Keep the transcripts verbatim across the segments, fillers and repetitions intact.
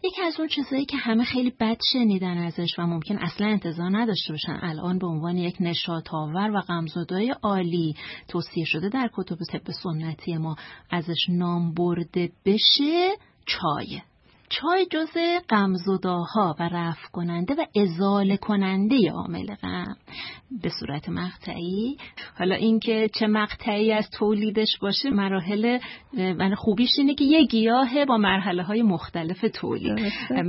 یکی از اون چیزایی که همه خیلی بد شنیدن ازش و ممکن اصلا انتظار نداشته باشن الان به عنوان یک نشاط‌آور و غمزدای عالی توصیه شده در کتب طب سنتی ما ازش نام برده بشه، چای. چای جزء غمزداها و رفع کننده و ازاله کننده عامل غم به صورت مقطعی. حالا اینکه چه مقطعی از تولیدش باشه، مراحل من خوبیش اینه که یه گیاه با مرحله های مختلف تولید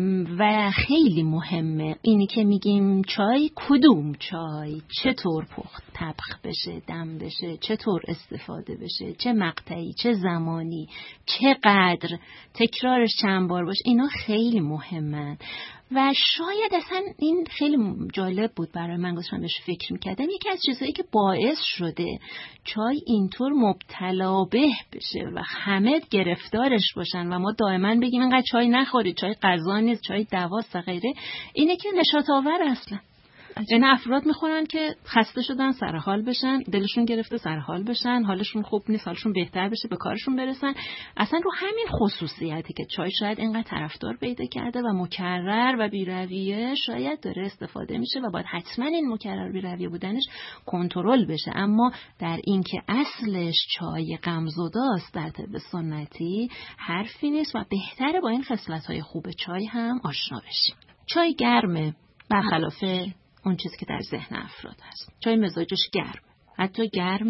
و خیلی مهمه اینی که میگیم چای کدوم چای، چطور پخت، طبخ بشه، دم بشه، چطور استفاده بشه، چه مقطعی، چه زمانی، چقدر، تکرارش چند بار باشه، اینا خیلی مهمن. و شاید اصلا این خیلی جالب بود برای من، گفتم بهش فکر میکردم، یکی از چیزایی که باعث شده چای اینطور مبتلا به بشه و همه گرفتارش باشن و ما دائما بگیم اینقدر چای نخورید، چای غذا نیست، چای دواست و غیره، اینه که نشاط آور اصلا. یعنی افراد میخورن که خسته شدن سر حال بشن، دلشون گرفته سر حال بشن، حالشون خوب نیست، حالشون بهتر بشه، به کارشون برسن. اصلا رو همین خصوصیتی که چای شاید اینقدر طرفدار پیدا کرده و مکرر و بی‌رویه شاید داره استفاده میشه و باید حتما این مکرر بی‌رویه بودنش کنترل بشه. اما در این که اصلش چای غمزداست در طب سنتی حرفی نیست و بهتره با این خصلت‌های خوب چای هم آشنا بشیم. چای گرمه، برخلاف اون چیزی که در ذهن افراد هست. چای مزاجش گرم، حتی گرم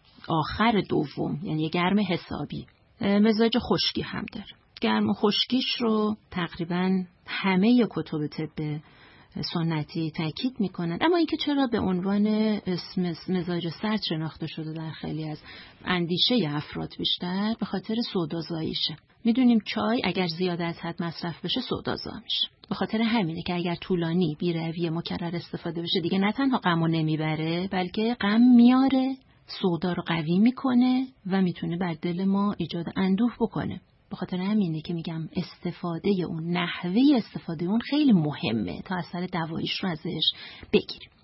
آخر دوم، یعنی گرم حسابی. مزاج خشکی هم داره. گرم و خشکیش رو تقریباً همه کتب طب سنتی تاکید میکنند. اما اینکه چرا به عنوان اسم مزاج سرد شناخته شده در خیلی از اندیشه افراد بیشتر به خاطر سودازاییشه. میدونیم چای اگر زیاد از حد مصرف بشه سودازا میشه. به خاطر همینه که اگر طولانی بی‌رویه مکرر استفاده بشه دیگه نه تنها غمو نمیبره بلکه غم میاره، سودا رو قوی میکنه و میتونه بر دل ما ایجاد اندوه بکنه. به خاطر همینه که میگم استفاده اون، نحوه استفاده اون خیلی مهمه تا اثر دواییش رو ازش بگیریم.